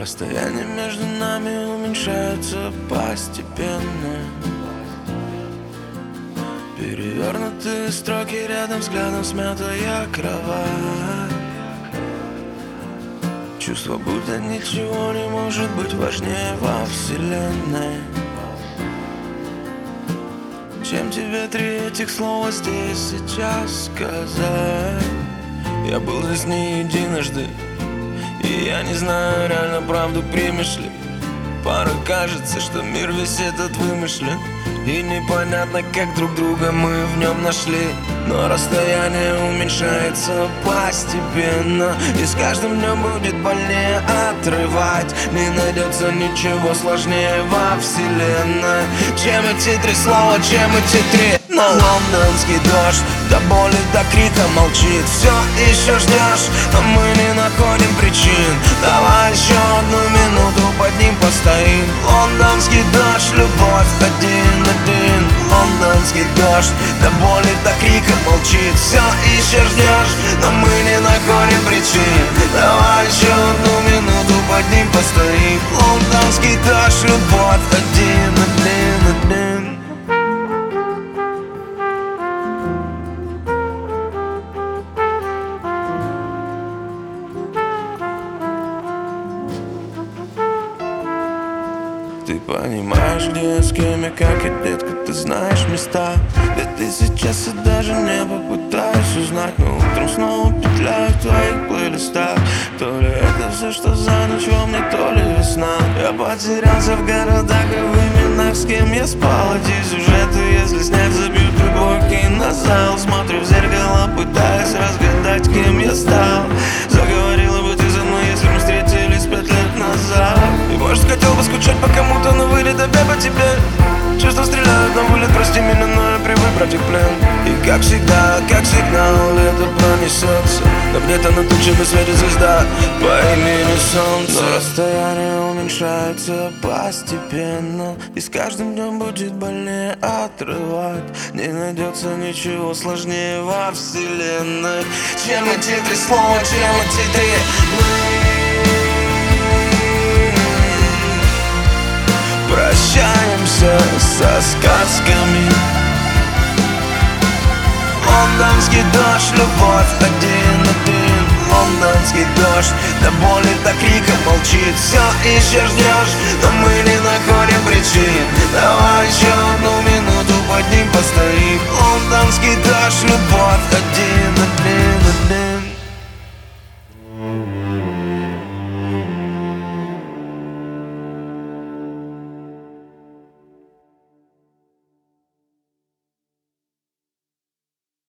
Расстояние между нами уменьшается постепенно. Перевернутые строки рядом, взглядом смятая кровать. Чувство, будто ничего не может быть важнее во вселенной. Чем тебе 3 этих слова здесь сейчас сказать? Я был здесь не единожды, и я не знаю, реально правду примешь ли. Порой кажется, что мир весь этот вымышлен, и непонятно, как друг друга мы в нем нашли. Но расстояние уменьшается постепенно, и с каждым днем будет больнее отрывать. Не найдется ничего сложнее во вселенной, чем эти 3 слова, чем эти 3. Но лондонский дождь до боли, до крика молчит. Все еще ждешь, но мы не находим причин. Давай еще одну минуту под ним постоим. Лондонский дождь, любовь 1-1. Лондонский дождь до боли, до крика молчит. Все еще ждешь, но мы не находим причин. Давай еще одну минуту под ним постоим. Лондонский дождь, любовь 1-1. Ты понимаешь, где я, с кем я, как и детка, ты знаешь места, где ты сейчас, и даже не попытаюсь узнать. Но утром снова петляю в твоих плейлистах. То ли это все, что за ночь во мне, то ли весна. Я потерялся в городах и в именах, с кем я спал. Эти сюжеты, если снять, забьют любой кинозал. Смотрю в зеркало, пытаясь разгадать, кем я стал. Заговорила бы ты за мной, если мы встретились 5 лет назад. И может хотел бы скучать по кому-то, но вылет опять по тебе. Чувства стреляют на вылет, прости меня, но я привык брать их в плен. И как всегда, как сигнал, это пронесется. Но где-то над тучами светит звезда по имени Солнце. Но расстояние уменьшается постепенно, и с каждым днем будет больнее отрывать. Не найдется ничего сложнее во вселенной, чем эти 3 слова, чем эти 3 прощаемся со сказками. Лондонский дождь, любовь 1-1. Лондонский дождь до боли, до крика молчит. Все еще ждешь, но мы не находим причин. Давай еще одну минуту под ним постоим. Лондонский дождь, любовь 1-1.